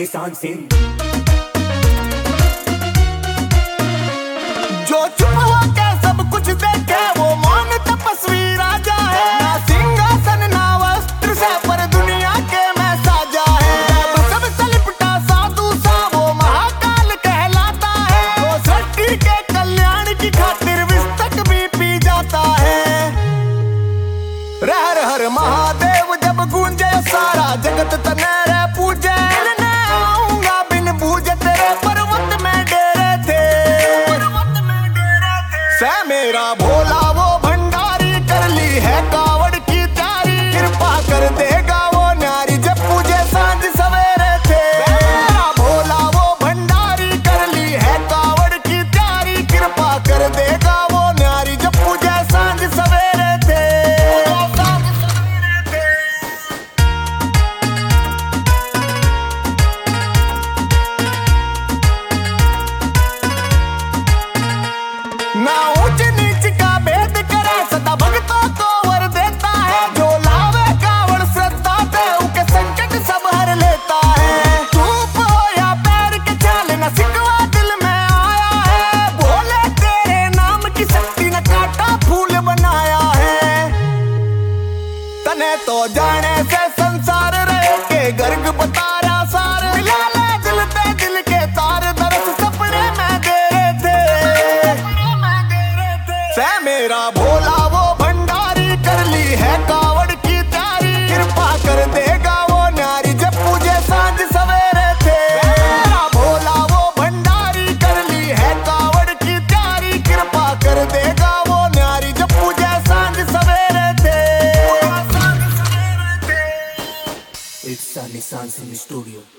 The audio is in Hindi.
निशान सिंह। जो चुप होके सब कुछ देखे वो मौन तपस्वी राजा है। ना सिंहासन ना वस्त्र से पर दुनिया के में साजा है। सबसे लिपटा साधु सा वो महाकाल कहलाता है। वो सृष्टि के कल्याण की खातिर विष तक भी पी जाता है। हर हर महादेव जब गूंजे सारा जगत तने रे पूजे। आऊंगा बिन बूझे तेरे पर्वत में डेरे थे। से मेरा भोला वो भंडारी कर ली है कावड़ की तैयारी। कृपा कर देगा वो न्यारी जब पूजे सांझ सवेरे थे। मेरा भोला वो भंडारी कर ली है कावड़ की तैयारी। कृपा कर देगा वो न्यारी जब पूजे सांझ सवेरे थे। ना ऊंच नीच का भेद करे सदा भक्तों को वर देता है। जो लावे कावड़ श्रद्धा से उनके संकट सब हर लेता है। धूप हो या पैर के छाल न सिकवा दिल में आया है। भोले तेरे नाम की शक्ति न काटा फूल बनाया है। तने तो जाने से संसार रहे के गर्ग बतारा सार। मिला ले दिल पे दिल के तार दरस सपने में दे रहे थे। से मेरा भोला वो भंडारी कर ली है कावड़ की तैयारी। कृपा कर देगा वो न्यारी जब पूजे सांझ सवेरे थे। मेरा भोला वो भंडारी कर ली है कावड़ की तैयारी। कृपा कर देगा वो न्यारी जब पूजे सांझ सवेरे थे। इट्स निशान सिंह स्टूडियो।